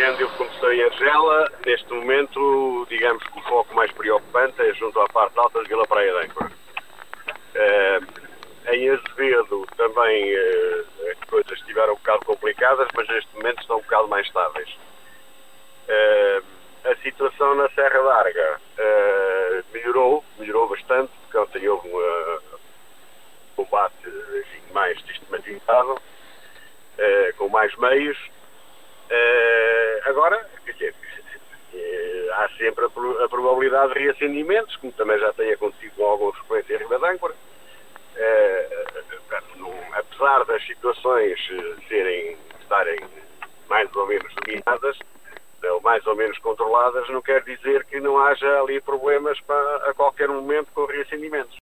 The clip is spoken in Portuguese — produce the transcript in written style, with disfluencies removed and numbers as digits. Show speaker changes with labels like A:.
A: incêndio começou em Argela. Neste momento, digamos que o foco mais preocupante é junto à parte alta de Vila Praia de Âncora. Em Azevedo também as coisas estiveram um bocado complicadas, mas neste momento estão um bocado mais estáveis. A situação na Serra d'Arga melhorou bastante, porque ontem houve um combate mais sistematizado, com mais meios. Agora, quer dizer, há sempre a probabilidade de reacendimentos, como também já tem acontecido com alguma frequência em Riba de Âncora. Apesar das situações estarem mais ou menos dominadas, ou mais ou menos controladas, não quer dizer que não haja ali problemas a qualquer momento com reacendimentos.